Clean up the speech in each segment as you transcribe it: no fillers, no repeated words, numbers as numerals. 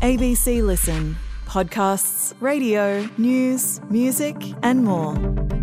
ABC Listen. Podcasts, radio, news, music, and more.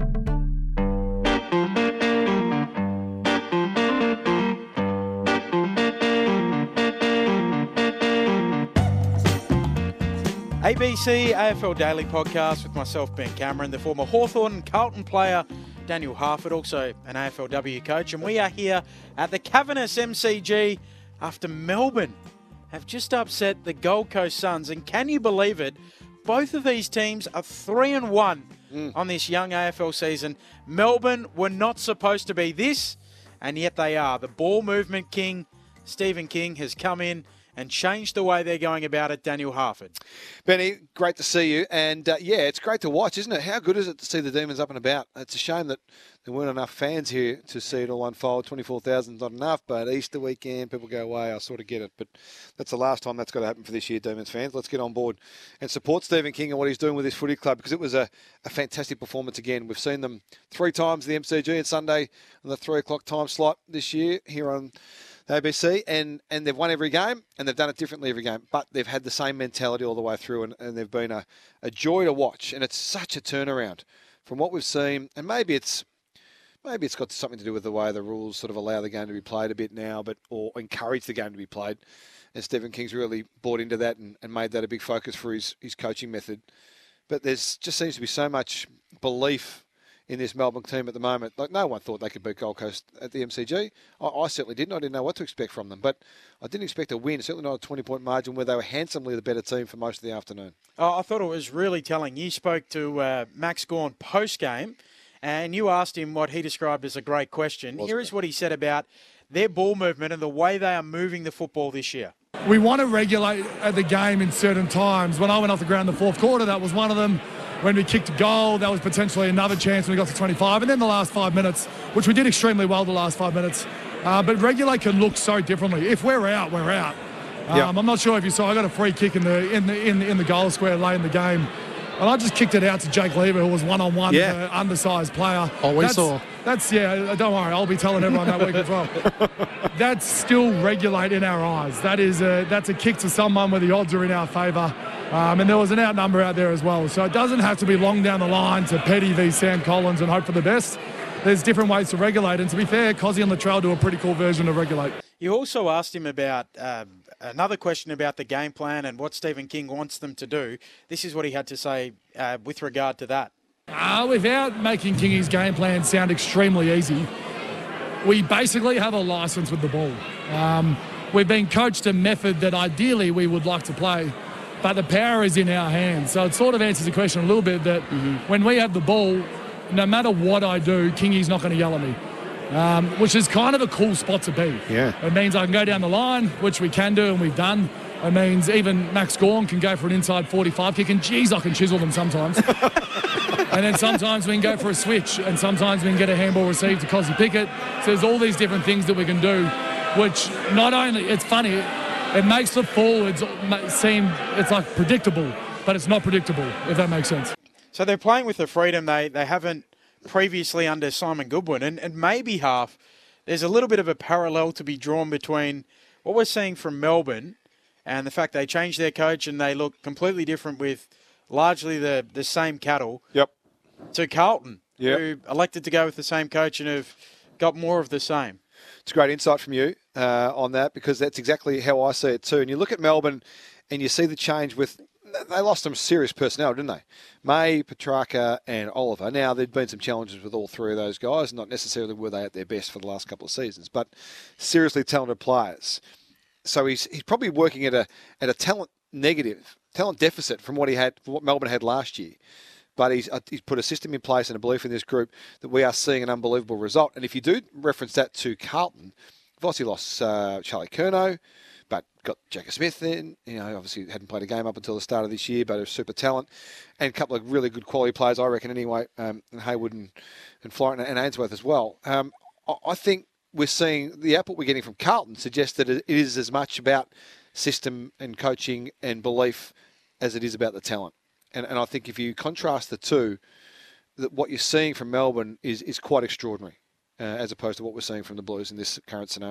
ABC AFL Daily Podcast with myself, Ben Cameron, the former Hawthorn and Carlton player, Daniel Harford, also an AFLW coach. And we are here at the Cavernous MCG after Melbourne have just upset the Gold Coast Suns. And can you believe it? Both of these teams are 3-1 on this young AFL season. Melbourne were not supposed to be this, and yet they are. The ball movement king, Stephen King, has come in and changed the way they're going about it. Daniel Harford. Benny, great to see you. And it's great to watch, isn't it? How good is it to see the Demons up and about? It's a shame that there weren't enough fans here to see it all unfold. 24,000 is not enough, but Easter weekend, people go away. I sort of get it. But that's the last time that's got to happen for this year, Demons fans. Let's get on board and support Stephen King and what he's doing with his footy club, because it was a fantastic performance again. We've seen them 3 times the MCG on Sunday on the 3 o'clock time slot this year here on ABC, and they've won every game, and they've done it differently every game, but they've had the same mentality all the way through, and they've been a joy to watch, and it's such a turnaround from what we've seen. And maybe it's got something to do with the way the rules sort of allow the game to be played a bit now, or encourage the game to be played, and Stephen King's really bought into that and made that a big focus for his coaching method. But there's just seems to be so much belief in this Melbourne team at the moment. Like, no one thought they could beat Gold Coast at the MCG. I certainly didn't. I didn't know what to expect from them. But I didn't expect a win, certainly not a 20-point margin, where they were handsomely the better team for most of the afternoon. I thought it was really telling. You spoke to Max Gawn post-game, and you asked him what he described as a great question. Here is what he said about their ball movement and the way they are moving the football this year. We want to regulate the game in certain times. When I went off the ground in the fourth quarter, that was one of them. When we kicked a goal, that was potentially another chance when we got to 25. And then the last 5 minutes, which we did extremely well the last 5 minutes. But regulate can look so differently. If we're out, we're out. I'm not sure if you saw, I got a free kick in the goal square late in the game. And I just kicked it out to Jake Lever, who was one-on-one with an undersized player. Oh, saw. Don't worry, I'll be telling everyone that week as well. That's still regulate in our eyes. That's a kick to someone where the odds are in our favour. And there was an outnumber out there as well. So it doesn't have to be long down the line to Petty v Sam Collins and hope for the best. There's different ways to regulate. And to be fair, Cozzy and Latrell do a pretty cool version of regulate. You also asked him about another question about the game plan and what Stephen King wants them to do. This is what he had to say with regard to that. Without making Kingy's game plan sound extremely easy, we basically have a licence with the ball. We've been coached a method that ideally we would like to play, but the power is in our hands. So it sort of answers the question a little bit that when we have the ball, no matter what I do, Kingy's not going to yell at me, which is kind of a cool spot to be. Yeah. It means I can go down the line, which we can do and we've done. It means even Max Gawn can go for an inside 45 kick, and geez, I can chisel them sometimes. And then sometimes we can go for a switch, and sometimes we can get a handball received to Cozzy Pickett. So there's all these different things that we can do, which not only, it's funny, it makes the forwards seem, it's like predictable, but it's not predictable, if that makes sense. So they're playing with the freedom they haven't previously under Simon Goodwin, and maybe there's a little bit of a parallel to be drawn between what we're seeing from Melbourne and the fact they changed their coach and they look completely different with largely the same cattle. Yep. To Carlton, who elected to go with the same coach and have got more of the same. It's a great insight from you on that, because that's exactly how I see it too. And you look at Melbourne and you see the change with, they lost some serious personnel, didn't they? May, Petrarca and Oliver. Now, there'd been some challenges with all 3 of those guys. Not necessarily were they at their best for the last couple of seasons, but seriously talented players. So he's probably working at a talent deficit from what Melbourne had last year. But he's put a system in place and a belief in this group that we are seeing an unbelievable result. And if you do reference that to Carlton, they've obviously lost Charlie Curnow, but got Jacka Smith in. Obviously hadn't played a game up until the start of this year, but a super talent. And a couple of really good quality players, I reckon, anyway, and Haywood and Florent and Ainsworth as well. I think we're seeing the output we're getting from Carlton suggests that it is as much about system and coaching and belief as it is about the talent. And I think if you contrast the two, that what you're seeing from Melbourne is quite extraordinary, as opposed to what we're seeing from the Blues in this current scenario.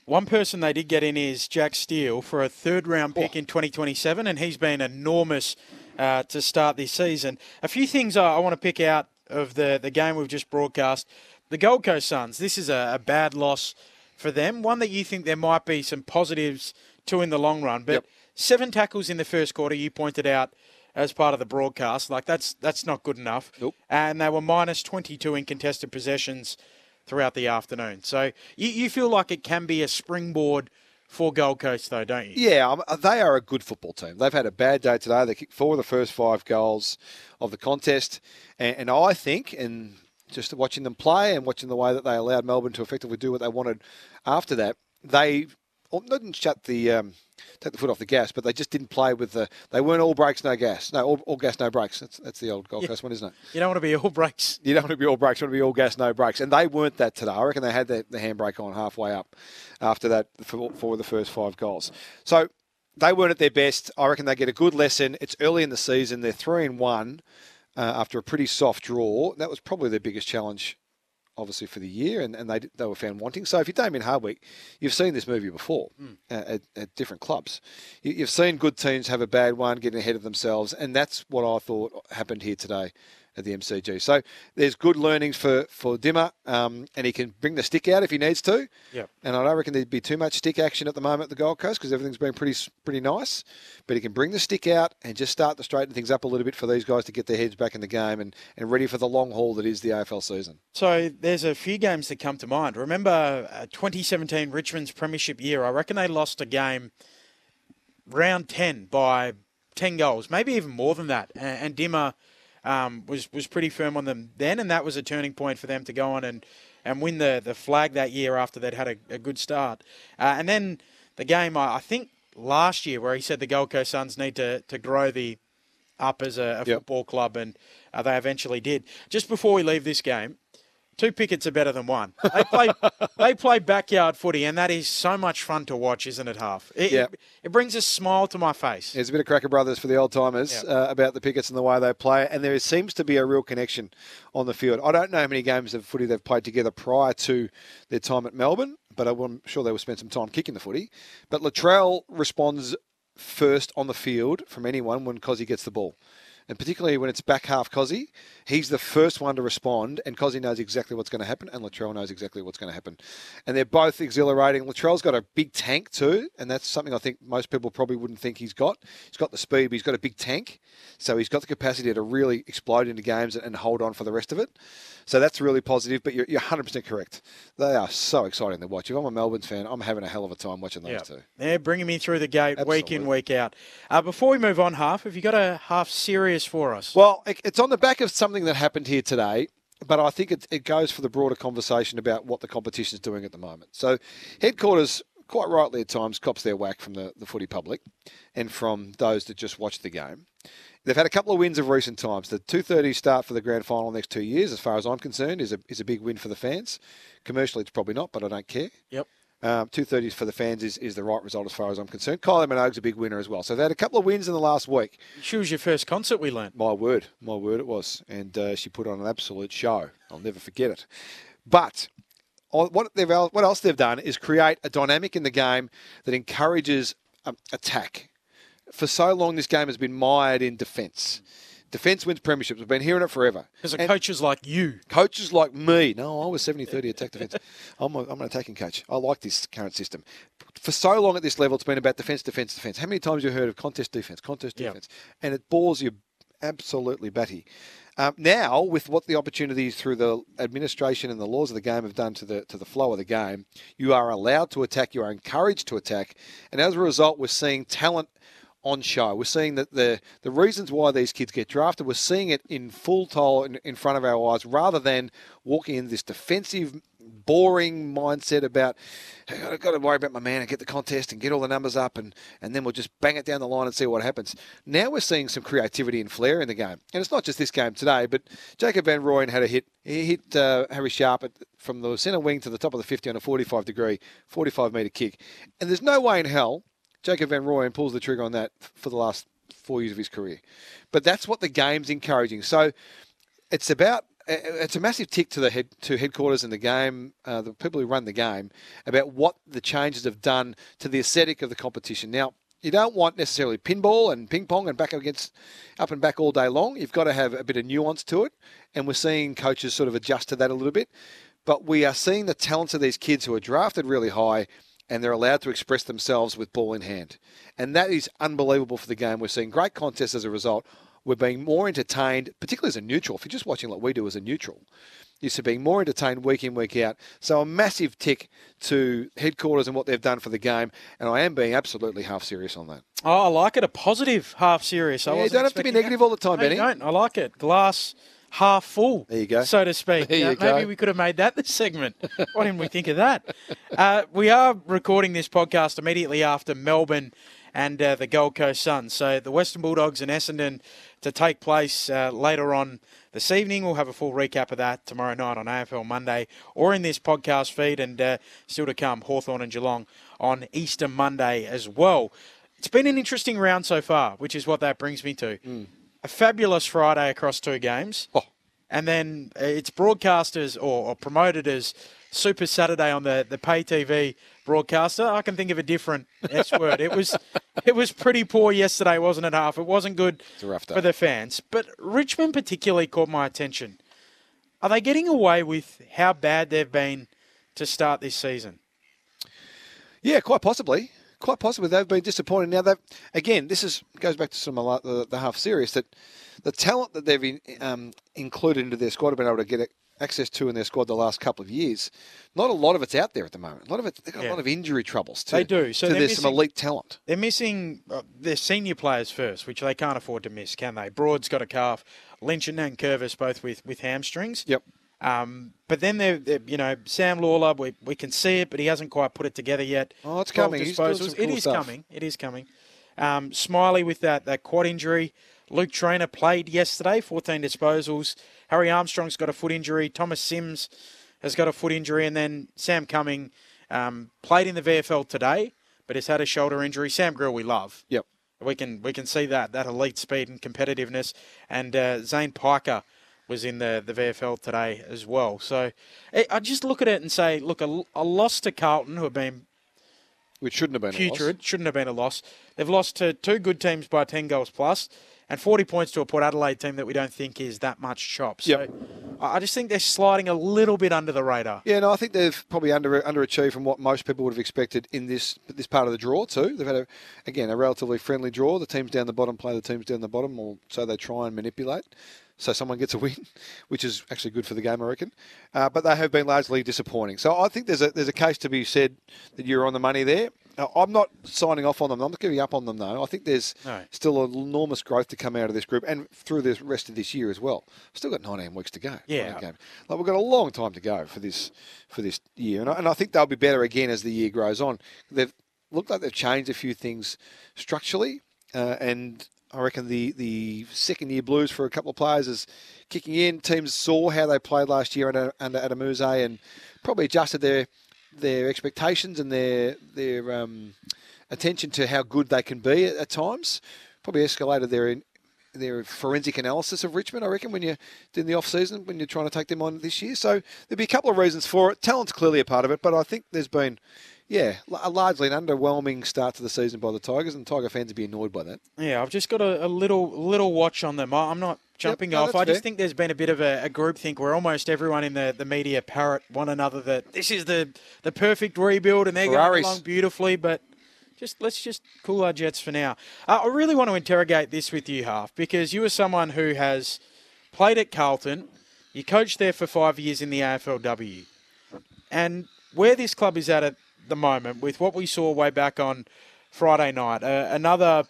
One person they did get in is Jack Steele for a third-round pick in 2027, and he's been enormous to start this season. A few things I want to pick out of the game we've just broadcast. The Gold Coast Suns, this is a bad loss for them. One that you think there might be some positives to in the long run. But 7 tackles in the first quarter, you pointed out as part of the broadcast. Like, that's not good enough. Nope. And they were minus 22 in contested possessions throughout the afternoon. So you feel like it can be a springboard for Gold Coast, though, don't you? Yeah, they are a good football team. They've had a bad day today. They kicked 4 of the first 5 goals of the contest. And I think, and just watching them play and watching the way that they allowed Melbourne to effectively do what they wanted after that, they didn't take the foot off the gas, but they just didn't play with they weren't all brakes, no gas. No, all gas, no brakes. That's the old Gold Coast one, isn't it? You don't want to be all brakes. You don't want to be all brakes. You want to be all gas, no brakes. And they weren't that today. I reckon they had the handbrake on halfway up after that for the first 5 goals. So they weren't at their best. I reckon they get a good lesson. It's early in the season. They're 3-1 after a pretty soft draw. That was probably their biggest challenge, obviously, for the year, and they were found wanting. So if you're Damien Hardwick, you've seen this movie before at different clubs. You've seen good teams have a bad one, getting ahead of themselves, and that's what I thought happened here today at the MCG. So there's good learnings for Dimmer, and he can bring the stick out if he needs to. Yep. And I don't reckon there'd be too much stick action at the moment at the Gold Coast because everything's been pretty nice. But he can bring the stick out and just start to straighten things up a little bit for these guys to get their heads back in the game and ready for the long haul that is the AFL season. So there's a few games that come to mind. Remember 2017 Richmond's premiership year? I reckon they lost a game round 10 by 10 goals, maybe even more than that. And Dimmer was pretty firm on them then, and that was a turning point for them to go on and win the flag that year after they'd had a good start. And then the game, I think, last year where he said the Gold Coast Suns need to grow the up as a football club, and they eventually did. Just before we leave this game, 2 pickets are better than 1. They play backyard footy, and that is so much fun to watch, isn't it, Half? It brings a smile to my face. There's a bit of Cracker Brothers for the old timers about the pickets and the way they play, and there seems to be a real connection on the field. I don't know how many games of footy they've played together prior to their time at Melbourne, but I'm sure they will spend some time kicking the footy. But Latrell responds first on the field from anyone when Cozzy gets the ball. And particularly when it's back half Cozzy, he's the first one to respond, and Cozzy knows exactly what's going to happen, and Latrell knows exactly what's going to happen. And they're both exhilarating. Latrell's got a big tank too, and that's something I think most people probably wouldn't think he's got. He's got the speed, but he's got a big tank, so he's got the capacity to really explode into games and hold on for the rest of it. So that's really positive, but you're 100% correct. They are so exciting to watch. If I'm a Melbourne fan, I'm having a hell of a time watching those two. They're bringing me through the gate week in, week out. Before we move on, Half, have you got a half serious for us? Well, it's on the back of something that happened here today, but I think it goes for the broader conversation about what the competition is doing at the moment. So headquarters, quite rightly at times, cops their whack from the footy public and from those that just watch the game. They've had a couple of wins of recent times. The 2:30 start for the grand final next 2 years, as far as I'm concerned, is a big win for the fans. Commercially, it's probably not, but I don't care. Yep. 2:30 for the fans is the right result as far as I'm concerned. Kylie Minogue's a big winner as well. So they've had a couple of wins in the last week. She was your first concert we learnt. My word it was. And she put on an absolute show. I'll never forget it. But what else they've done is create a dynamic in the game that encourages attack. For so long, this game has been mired in defence. Defence wins premierships. We've been hearing it forever. Because of coaches like you. Coaches like me. No, I was 70-30 attack defence. I'm an attacking coach. I like this current system. For so long at this level, it's been about defence, defence, defence. How many times have you heard of contest defence? And it bores you absolutely batty. Now, with what the opportunities through the administration and the laws of the game have done to the flow of the game, you are allowed to attack. You are encouraged to attack. And as a result, we're seeing talent on show. We're seeing that the reasons why these kids get drafted, we're seeing it in full toll in front of our eyes, rather than walking in this defensive, boring mindset about, hey, I've got to worry about my man and get the contest and get all the numbers up and then we'll just bang it down the line and see what happens. Now we're seeing some creativity and flair in the game. And it's not just this game today, but Jacob Van Rooyen had a hit. He hit Harry Sharp from the centre wing to the top of the 50 on a 45-metre kick. And there's no way in hell Jacob Van Rooyen pulls the trigger on that for the last 4 years of his career. But that's what the game's encouraging. So it's about it's a massive tick to headquarters in the game, the people who run the game, about what the changes have done to the aesthetic of the competition. Now, you don't want necessarily pinball and ping pong and up and back all day long. You've got to have a bit of nuance to it, and we're seeing coaches sort of adjust to that a little bit. But we are seeing the talents of these kids who are drafted really high, and they're allowed to express themselves with ball in hand. And that is unbelievable for the game. We're seeing great contests as a result. We're being more entertained, particularly as a neutral. If you're just watching like we do as a neutral, you're being more entertained week in, week out. So a massive tick to headquarters and what they've done for the game. And I am being absolutely half serious on that. Oh, I like it. A positive half serious. You don't have to be negative all the time, Benny. No, you don't. I like it. Glass half full, there you go, so to speak. Maybe we could have made that this segment. Why didn't we think of that? We are recording this podcast immediately after Melbourne and the Gold Coast Suns. So the Western Bulldogs and Essendon to take place later on this evening. We'll have a full recap of that tomorrow night on AFL Monday or in this podcast feed, and still to come, Hawthorn and Geelong on Easter Monday as well. It's been an interesting round so far, which is what that brings me to. A fabulous Friday across 2 games. Oh. And then it's broadcast as or promoted as Super Saturday on the pay TV broadcaster. I can think of a different S word. It was pretty poor yesterday, wasn't it, Half? It wasn't good for the fans. But Richmond particularly caught my attention. Are they getting away with how bad they've been to start this season? Yeah, quite possibly. Quite possibly. They've been disappointed. Now, this goes back to some of the half serious, that the talent that they've included into their squad have been able to get access to in their squad the last couple of years. Not a lot of it's out there at the moment. They've got a lot of injury troubles too. They do. So there's some elite talent. They're missing their senior players first, which they can't afford to miss, can they? Broad's got a calf. Lynch and Curvis both with hamstrings. Yep. But then they're Sam Lawler, we can see it, but he hasn't quite put it together yet. Oh, it's coming. He's doing some cool stuff. It is coming. Smiley with that quad injury. Luke Traynor played yesterday, 14 disposals. Harry Armstrong's got a foot injury. Thomas Sims has got a foot injury. And then Sam Cumming played in the VFL today, but has had a shoulder injury. Sam Grill we love. Yep. We can see that elite speed and competitiveness. And Zane Piker was in the VFL today as well. So I just look at it and say, look, a loss to Carlton, who have been which shouldn't have been putrid, shouldn't have been a loss. They've lost to 2 good teams by 10 goals plus, and 40 points to a Port Adelaide team that we don't think is that much chop. So I just think they're sliding a little bit under the radar. Yeah, no, I think they've probably underachieved from what most people would have expected in this part of the draw too. They've had, a relatively friendly draw. The teams down the bottom play the teams down the bottom, or so they try and manipulate. So someone gets a win, which is actually good for the game, I reckon. But they have been largely disappointing. So I think there's a case to be said that you're on the money there. I'm not signing off on them. I'm not giving up on them, though. I think there's still enormous growth to come out of this group and through the rest of this year as well. Still got 19 weeks to go. Yeah. Like, we've got a long time to go for this year. And I think they'll be better again as the year grows on. They've looked like they've changed a few things structurally, and I reckon the second-year blues for a couple of players is kicking in. Teams saw how they played last year under Adamuzze and probably adjusted their expectations and their attention to how good they can be at times. Probably escalated their forensic analysis of Richmond, I reckon, when you're in the off-season, when you're trying to take them on this year. So there'll be a couple of reasons for it. Talent's clearly a part of it, but I think there's been... largely an underwhelming start to the season by the Tigers, and Tiger fans would be annoyed by that. Yeah, I've just got a little watch on them. I'm not jumping off. I just think there's been a bit of a groupthink where almost everyone in the media parrot one another that this is the perfect rebuild and they're going along beautifully, but let's just cool our jets for now. I really want to interrogate this with you, Half, because you are someone who has played at Carlton, you coached there for 5 years in the AFLW, and where this club is at the moment, with what we saw way back on Friday night, another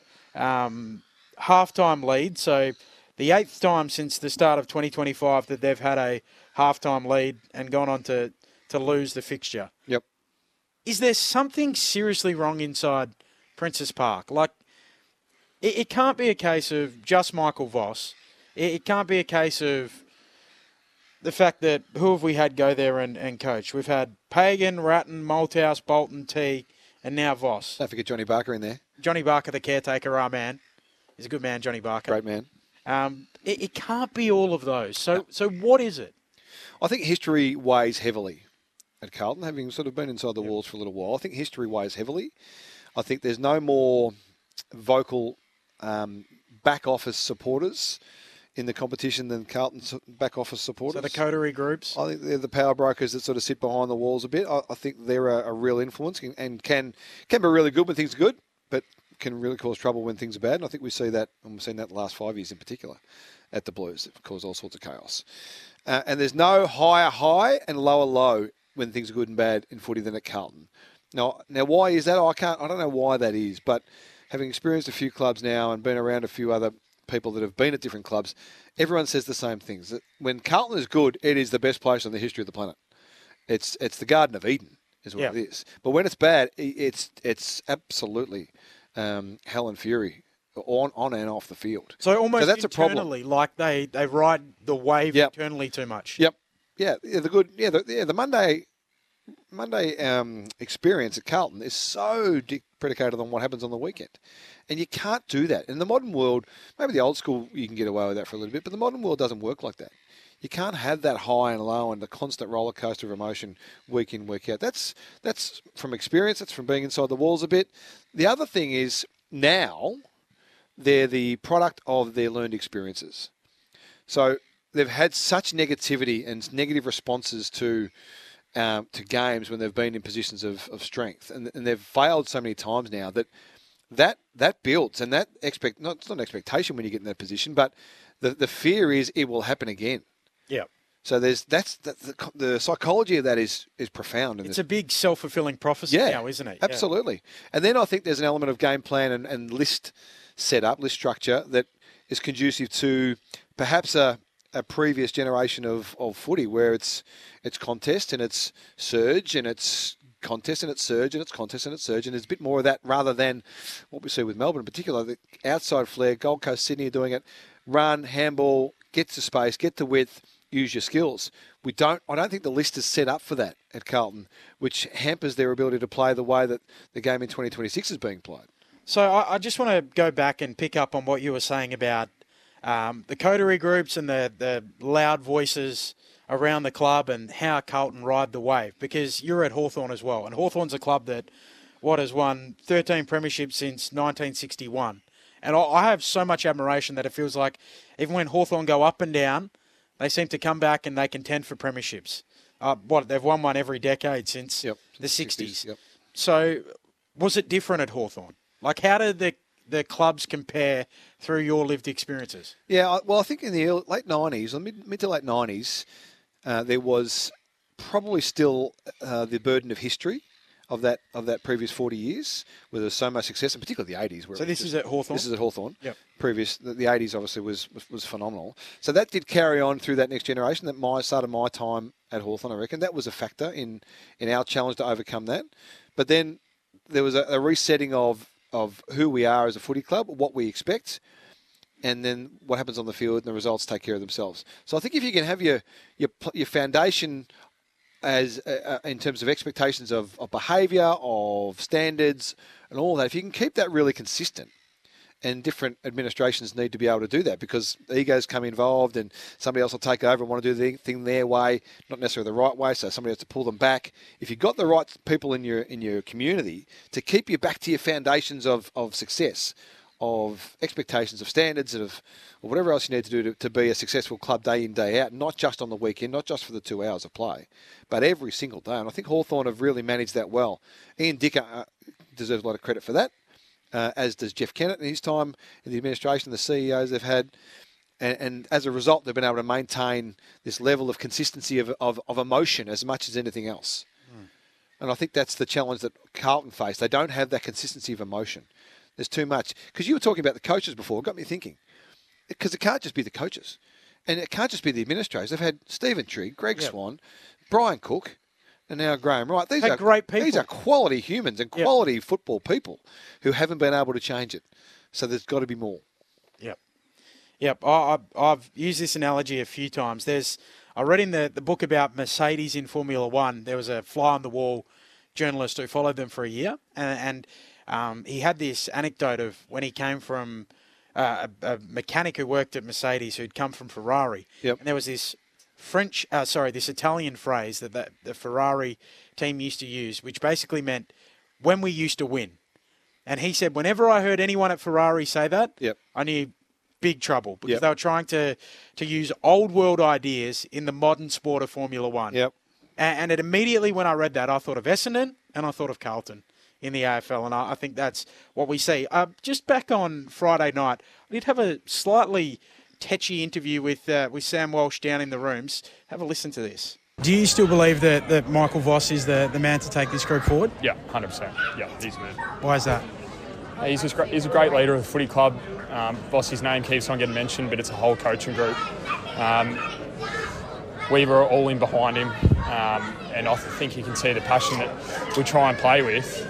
halftime lead. So the 8th time since the start of 2025 that they've had a halftime lead and gone on to lose the fixture. Yep. Is there something seriously wrong inside Princes Park? Like, it can't be a case of just Michael Voss. It can't be a case of the fact that who have we had go there and coach? We've had Pagan, Ratton, Malthouse, Bolton, T, and now Voss. Don't forget Johnny Barker in there. Johnny Barker, the caretaker, our man. He's a good man, Johnny Barker. Great man. It can't be all of those. So what is it? I think history weighs heavily at Carlton, having sort of been inside the walls for a little while. I think history weighs heavily. I think there's no more vocal back office supporters in the competition than Carlton's back office supporters. So the coterie groups? I think they're the power brokers that sort of sit behind the walls a bit. I think they're a real influence and can be really good when things are good, but can really cause trouble when things are bad. And I think we see that, and we've seen that the last 5 years in particular at the Blues. It caused all sorts of chaos. And there's no higher high and lower low when things are good and bad in footy than at Carlton. Now why is that? I don't know why that is, but having experienced a few clubs now and been around a few other people that have been at different clubs, everyone says the same things. That when Carlton is good, it is the best place on the history of the planet. It's the Garden of Eden, is what it is. But when it's bad, it's absolutely hell and fury on and off the field. So almost that's internally, a problem. like they ride the wave internally too much. Yep. Yeah. The Monday experience at Carlton is so predicated on what happens on the weekend. And you can't do that. In the modern world, maybe the old school, you can get away with that for a little bit, but the modern world doesn't work like that. You can't have that high and low and the constant roller coaster of emotion week in, week out. That's from experience. That's from being inside the walls a bit. The other thing is now they're the product of their learned experiences. So they've had such negativity and negative responses to games when they've been in positions of strength. And they've failed so many times now that builds, and that it's not an expectation when you get in that position, but the fear is it will happen again. Yeah. So the psychology of that is profound. It's a big self-fulfilling prophecy now, isn't it? Absolutely. Yeah. And then I think there's an element of game plan and list setup, list structure that is conducive to perhaps a previous generation of footy where it's contest and it's surge and it's contest and it's surge and it's contest and it's surge, and there's a bit more of that rather than what we see with Melbourne in particular, the outside flair. Gold Coast, Sydney are doing it. Run, handball, get to space, get to width, use your skills. I don't think the list is set up for that at Carlton, which hampers their ability to play the way that the game in 2026 is being played. So I just want to go back and pick up on what you were saying about the coterie groups and the loud voices around the club and how Carlton ride the wave, because you're at Hawthorn as well, and Hawthorn's a club that has won 13 premierships since 1961, and I have so much admiration that it feels like even when Hawthorn go up and down, they seem to come back and they contend for premierships. They've won one every decade since the 60s. Yep. So was it different at Hawthorn? Like, how did the clubs compare through your lived experiences? Yeah, well, I think in the late 90s, or mid to late 90s, there was probably still the burden of history of that previous 40 years, where there was so much success, and particularly the 80s. So this is at Hawthorn? This is at Hawthorn. Yep. The 80s obviously was phenomenal. So that did carry on through that next generation. That started my time at Hawthorn, I reckon. That was a factor in our challenge to overcome that. But then there was a resetting of who we are as a footy club, what we expect, and then what happens on the field, and the results take care of themselves. So I think if you can have your foundation as in terms of expectations of behaviour, of standards, and all that, if you can keep that really consistent, and different administrations need to be able to do that because egos come involved and somebody else will take over and want to do the thing their way, not necessarily the right way, so somebody has to pull them back. If you've got the right people in your community to keep you back to your foundations of success, of expectations, of standards, or whatever else you need to do to be a successful club day in, day out, not just on the weekend, not just for the 2 hours of play, but every single day. And I think Hawthorn have really managed that well. Ian Dicker deserves a lot of credit for that. As does Jeff Kennett in his time in the administration, the CEOs they've had. And as a result, they've been able to maintain this level of consistency of emotion as much as anything else. And I think that's the challenge that Carlton face. They don't have that consistency of emotion. There's too much. Because you were talking about the coaches before. It got me thinking. Because it can't just be the coaches. And it can't just be the administrators. They've had Stephen Trigg, Greg Swan, Brian Cook, and now Graham Wright. These are great people. These are quality humans and quality football people who haven't been able to change it. So there's got to be more. Yep. I've used this analogy a few times. I read in the book about Mercedes in Formula One, there was a fly-on-the-wall journalist who followed them for a year, and he had this anecdote of when he came from a mechanic who worked at Mercedes who'd come from Ferrari. Yep. And there was this this Italian phrase that the Ferrari team used to use, which basically meant when we used to win. And he said, whenever I heard anyone at Ferrari say that, Yep. I knew big trouble because Yep. they were trying to use old world ideas in the modern sport of Formula One. Yep. And it immediately, when I read that, I thought of Essendon and I thought of Carlton in the AFL. And I think that's what we see. Just back on Friday night, I did have a slightly tetchy interview with Sam Walsh down in the rooms. Have a listen to this. Do you still believe that Michael Voss is the man to take this group forward? Yeah, 100%. Yeah, he's good. Why is that? He's a great leader of the footy club. Voss's name keeps on getting mentioned, but it's a whole coaching group. We were all in behind him, and I think you can see the passion that we try and play with.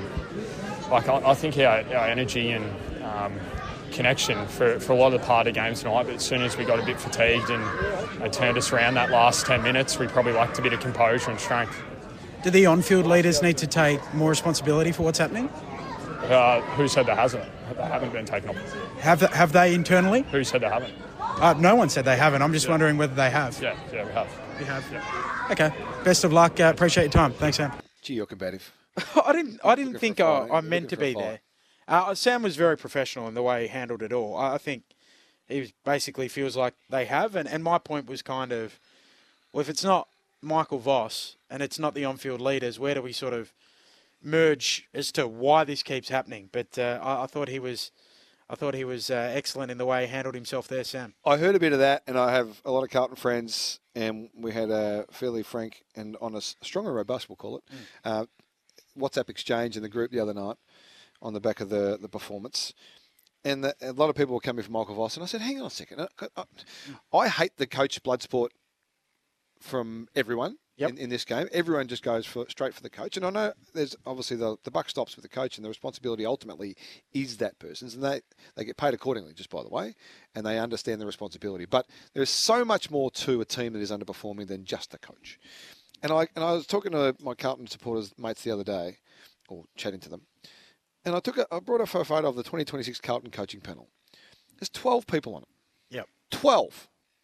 I think our energy and connection for a lot of the part of games tonight, but as soon as we got a bit fatigued and they turned us around that last 10 minutes, we probably lacked a bit of composure and strength. Do the on-field leaders need to take more responsibility for what's happening? Who said they hasn't? They haven't been taken off. Have they internally? Who said they haven't? No one said they haven't. I'm just wondering whether they have. Yeah, we have. You have? Yeah. Okay. Best of luck. Appreciate your time. Thanks, Sam. Gee, you're combative. I didn't think for a fight. I meant to Looking be for a there. Sam was very professional in the way he handled it all. I think he basically feels like they have. And my point was kind of, well, if it's not Michael Voss and it's not the on-field leaders, where do we sort of merge as to why this keeps happening? But I thought he was excellent in the way he handled himself there, Sam. I heard a bit of that, and I have a lot of Carlton friends, and we had a fairly frank and honest, strong and robust, we'll call it, WhatsApp exchange in the group the other night on the back of the performance. And a lot of people were coming from Michael Voss, and I said, hang on a second. I hate the coach blood sport from everyone. Yep. In this game. Everyone just goes straight for the coach. And I know there's obviously the buck stops with the coach, and the responsibility ultimately is that person's. And they get paid accordingly, just by the way, and they understand the responsibility. But there's so much more to a team that is underperforming than just the coach. And I was talking to my Carlton supporters mates the other day, or chatting to them, and I brought up a photo of the 2026 Carlton coaching panel. There's 12 people on it. Yep. 12.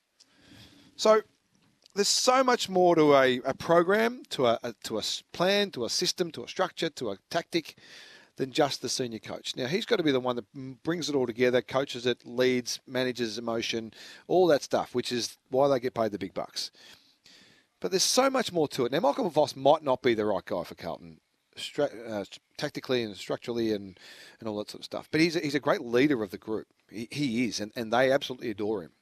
So there's so much more to a program, to a plan, to a system, to a structure, to a tactic than just the senior coach. Now, he's got to be the one that brings it all together, coaches it, leads, manages emotion, all that stuff, which is why they get paid the big bucks. But there's so much more to it. Now, Michael Voss might not be the right guy for Carlton, tactically and structurally and all that sort of stuff. But he's a great leader of the group. He is, and they absolutely adore him.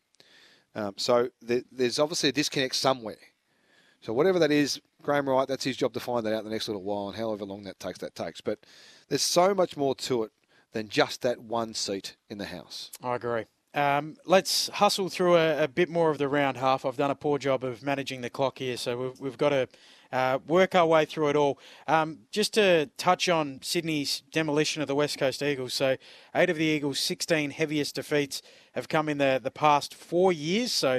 So there's obviously a disconnect somewhere. So whatever that is, Graham Wright, that's his job to find that out in the next little while, and however long that takes. But there's so much more to it than just that one seat in the House. I agree. Let's hustle through a bit more of the round half. I've done a poor job of managing the clock here, so we've got to work our way through it all. Just to touch on Sydney's demolition of the West Coast Eagles. So 8 of the Eagles' 16 heaviest defeats have come in the past 4 years. So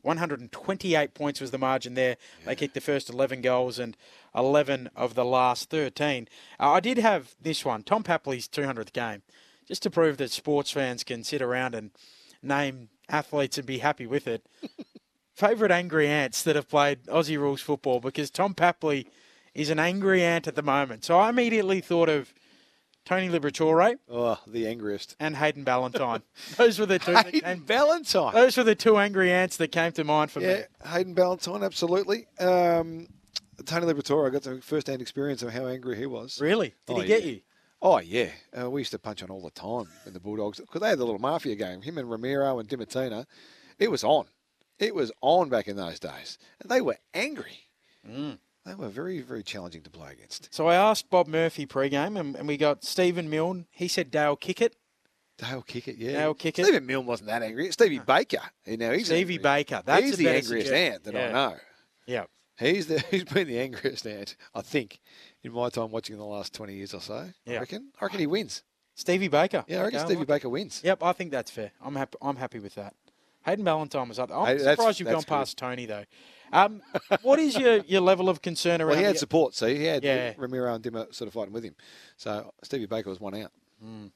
128 points was the margin there. Yeah. They kicked the first 11 goals and 11 of the last 13. I did have this one, Tom Papley's 200th game, just to prove that sports fans can sit around and name athletes and be happy with it. Favourite angry ants that have played Aussie rules football, because Tom Papley is an angry ant at the moment. So I immediately thought of Tony Liberatore. Oh, the angriest. And Hayden Ballantyne. Those were the two. Hayden Ballantyne. Those were the two angry ants that came to mind for me. Yeah, Hayden Ballantyne, absolutely. Tony Liberatore, I got the first-hand experience of how angry he was. Really? Did he get you? Oh, yeah. We used to punch on all the time in the Bulldogs, because they had the little mafia game. Him and Ramiro and Dimatina. It was on. It was on back in those days. And they were angry. They were very, very challenging to play against. So I asked Bob Murphy pre-game, and we got Stephen Milne. He said Dale Kickett. Dale Kickett, yeah. Dale Kickett. Stephen Milne wasn't that angry. Stevie Baker. He's Stevie angry. Baker. That's he's the angriest ant that I know. Yeah. He's been the angriest ant, I think, in my time watching in the last 20 years or so. Yeah. I reckon he wins. Stevie Baker. Yeah, I reckon Stevie Baker wins. Yep, I think that's fair. I'm happy with that. Hayden Ballantyne was up there. I'm surprised you've gone past Tony, though. What is your level of concern around... Well, he had support, see. He had Ramiro and Dimmer sort of fighting with him. So Stevie Baker was one out.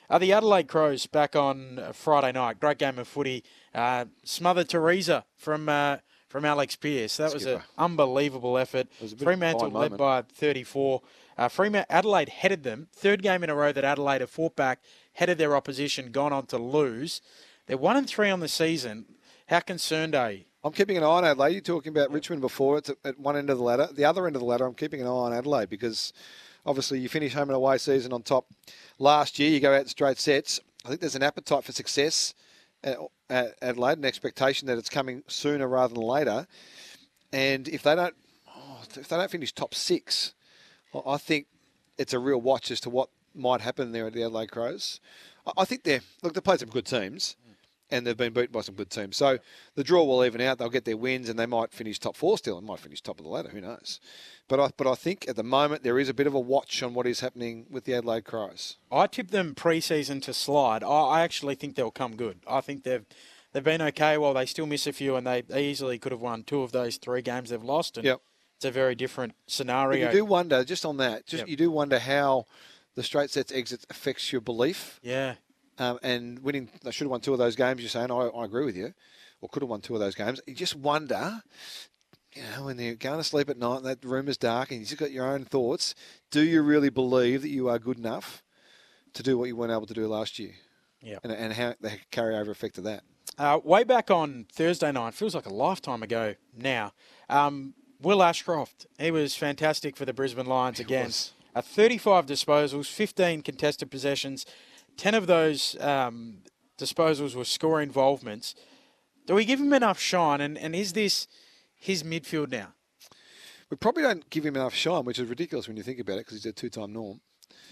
The Adelaide Crows back on Friday night. Great game of footy. Smothered Teresa from Alex Pearce. That was an unbelievable effort. Fremantle led by 34. Adelaide headed them. Third game in a row that Adelaide have fought back, headed their opposition, gone on to lose. They're 1-3 on the season. How concerned are you? I'm keeping an eye on Adelaide. You're talking about Richmond before. It's at one end of the ladder. The other end of the ladder, I'm keeping an eye on Adelaide because obviously you finish home and away season on top last year. You go out in straight sets. I think there's an appetite for success at Adelaide, an expectation that it's coming sooner rather than later. And if they don't finish top 6, I think it's a real watch as to what might happen there at the Adelaide Crows. I think they've played some good teams. And they've been beaten by some good teams. So the draw will even out. They'll get their wins and they might finish top 4 still and might finish top of the ladder. Who knows? But I think at the moment there is a bit of a watch on what is happening with the Adelaide Crows. I tipped them pre-season to slide. I actually think they'll come good. I think they've been okay. Well, they still miss a few and they easily could have won 2 of those 3 games they've lost. And it's a very different scenario. But you do wonder, just on that, you do wonder how the straight sets exit affects your belief. Yeah. And winning, they should have won 2 of those games, you're saying, I agree with you, or could have won 2 of those games. You just wonder, when you're going to sleep at night and that room is dark and you've just got your own thoughts, do you really believe that you are good enough to do what you weren't able to do last year? Yeah. And how the carryover effect of that. Way back on Thursday night, feels like a lifetime ago now, Will Ashcroft, he was fantastic for the Brisbane Lions again. 35 disposals, 15 contested possessions. 10 of those disposals were score involvements. Do we give him enough shine? And is this his midfield now? We probably don't give him enough shine, which is ridiculous when you think about it, because he's a 2-time norm.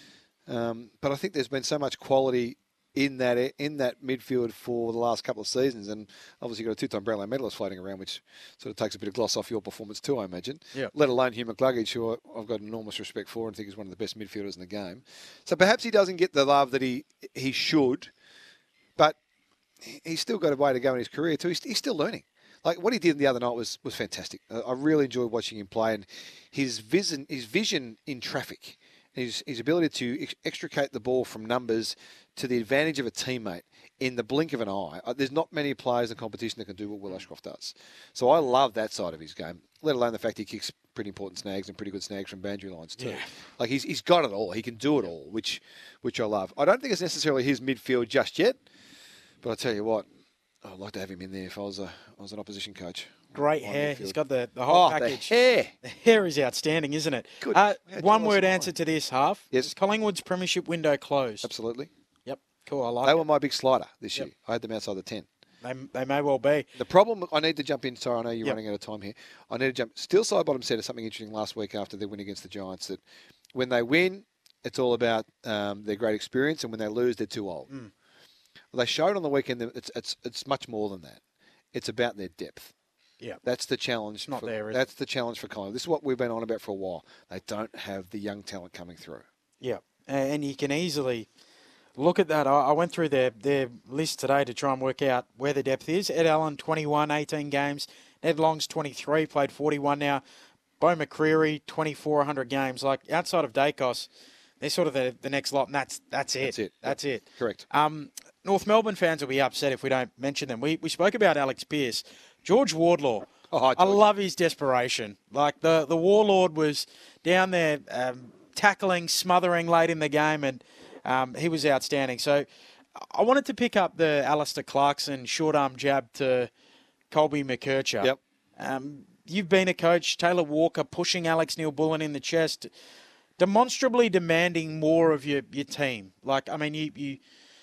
But I think there's been so much quality in that midfield for the last couple of seasons, and obviously you've got a 2-time Brownlow medalist floating around, which sort of takes a bit of gloss off your performance too, I imagine. Yeah. Let alone Hugh McCluggage, who I've got enormous respect for and think is one of the best midfielders in the game. So perhaps he doesn't get the love that he should, but he's still got a way to go in his career too. He's still learning. Like what he did the other night was fantastic. I really enjoyed watching him play, and his vision in traffic, his ability to extricate the ball from numbers to the advantage of a teammate in the blink of an eye. There's not many players in competition that can do what Will Ashcroft does. So I love that side of his game, let alone the fact he kicks pretty important snags and pretty good snags from boundary lines too. Yeah. Like he's got it all. He can do it all, which I love. I don't think it's necessarily his midfield just yet, but I tell you what, I'd like to have him in there if I was an opposition coach. Great hair. Midfield. He's got the whole package. The hair. The hair is outstanding, isn't it? Good. One word answer to this, Half. Yes. Is Collingwood's premiership window closed? Absolutely. Yep. Cool. I like They it. were my big slider this year. I had them outside the 10. They may well be. The problem, I need to jump in. Sorry, I know you're running out of time here. I need to jump. Still Side Bottom said something interesting last week after their win against the Giants, that when they win, it's all about their great experience, and when they lose, they're too old. Well, they showed on the weekend that it's much more than that. It's about their depth. Yeah, that's the challenge. That's the challenge for Collingwood. This is what we've been on about for a while. They don't have the young talent coming through. Yeah, and you can easily look at that. I went through their list today to try and work out where the depth is. Ed Allen, 21, 18 games. Ned Long's 23, played 41 now. Bo McCreary, 24, 100 games. Like outside of Dacos, they're sort of the next lot, and that's it. That's it. Correct. North Melbourne fans will be upset if we don't mention them. We spoke about Alex Pearce. George Wardlaw. Oh, hi, George. I love his desperation. Like the Warlord was down there tackling, smothering late in the game, and he was outstanding. So I wanted to pick up the Alistair Clarkson short arm jab to Colby McKercher. Yep. You've been a coach, Taylor Walker pushing Alex Neil-Bullen in the chest, demonstrably demanding more of your team. Like, I mean, you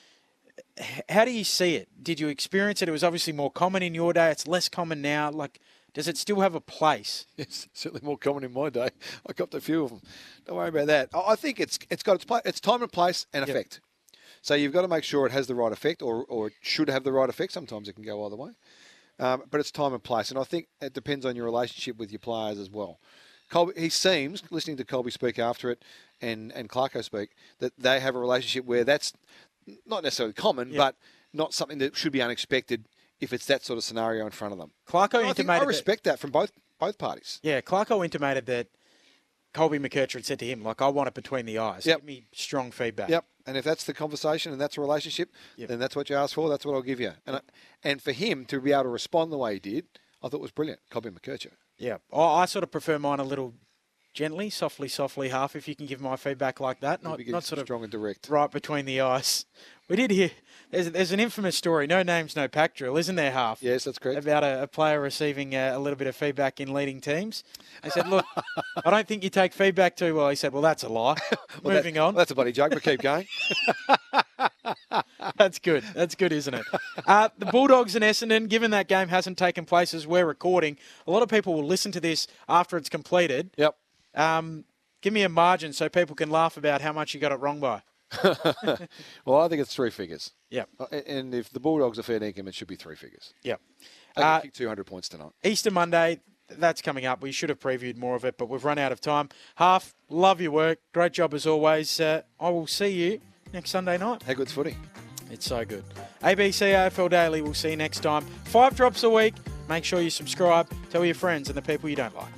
how do you see it? Did you experience it? It was obviously more common in your day. It's less common now. Like, does it still have a place? It's certainly more common in my day. I copped a few of them. Don't worry about that. I think it's got its place. It's time and place and effect. So you've got to make sure it has the right effect, or it should have the right effect. Sometimes it can go either way. But it's time and place. And I think it depends on your relationship with your players as well. Colby, he seems, listening to Colby speak after it and Clarko speak, that they have a relationship where that's not necessarily common, but not something that should be unexpected if it's that sort of scenario in front of them. Clarko intimated I respect that from both parties. Yeah, Clarko intimated that Colby McKercher had said to him, like, I want it between the eyes. Yep. Give me strong feedback. Yep. And if that's the conversation and that's a relationship, then that's what you ask for. That's what I'll give you. And for him to be able to respond the way he did, I thought was brilliant. Colby McKercher. Yeah. I sort of prefer mine a little gently, softly half, if you can give my feedback like that. Not sort of strong and direct. Right between the eyes. We did hear, there's an infamous story, no names, no pack drill, isn't there, Half? Yes, that's correct. About a player receiving a little bit of feedback in leading teams. I said, look, I don't think you take feedback too well. He said, well, that's a lie. Moving on. Well, that's a bloody joke, but keep going. That's good. That's good, isn't it? The Bulldogs and Essendon, given that game hasn't taken place as we're recording, a lot of people will listen to this after it's completed. Yep. Give me a margin so people can laugh about how much you got it wrong by. Well, I think it's 3 figures. Yeah. And if the Bulldogs are fair dinkum, it should be 3 figures. Yeah. They can kick 200 points tonight. Easter Monday, that's coming up. We should have previewed more of it, but we've run out of time. Half, love your work. Great job as always. I will see you next Sunday night. How good's footy? It's so good. ABC AFL Daily, we'll see you next time. 5 drops a week. Make sure you subscribe. Tell your friends and the people you don't like.